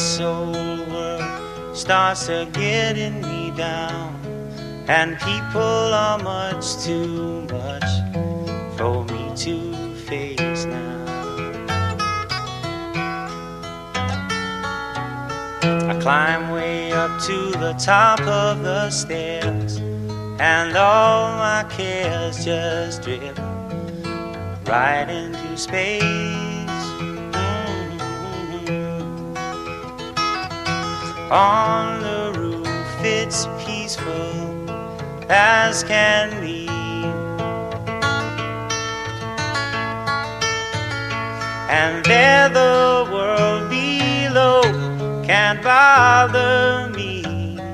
this old world starts to getting me down, and people are much too much for me to face now. I climb way up to the top of the stairs, and all my cares just drift right into space. On the roof it's peaceful as can be, and there the world below can't bother me.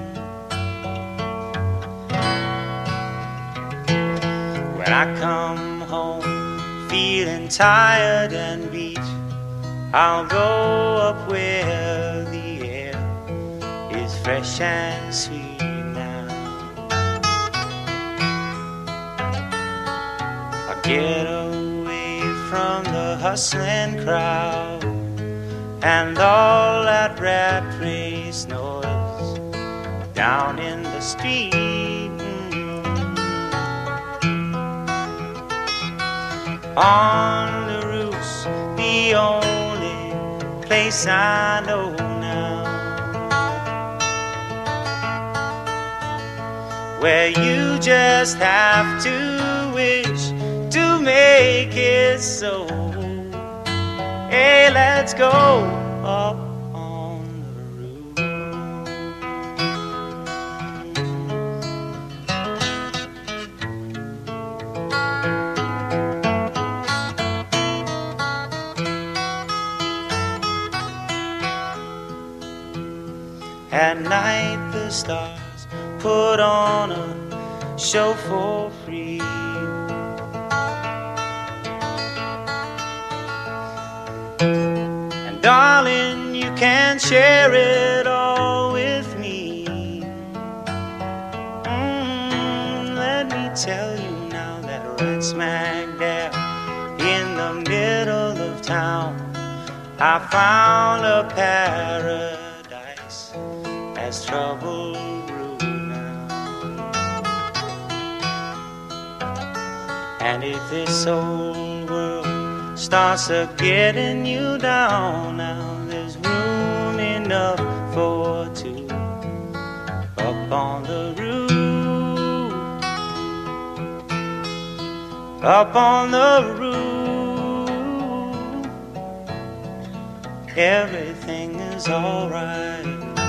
When I come home feeling tired and beat, I'll go up where the air is fresh and sweet now. I'll get away from the hustling crowd and all that rat race noise down in the street. On the roof's the only place I know now, where you just have to wish to make it so. Hey, let's go up on the roof. At night the stars put on a show for free, and darling, you can share it all with me. Let me tell you now that right smack dab in the middle of town, I found a paradise as trouble grew now. And if this old world starts to getting you down now, there's room enough for two up on the roof, up on the roof. Everything is alright.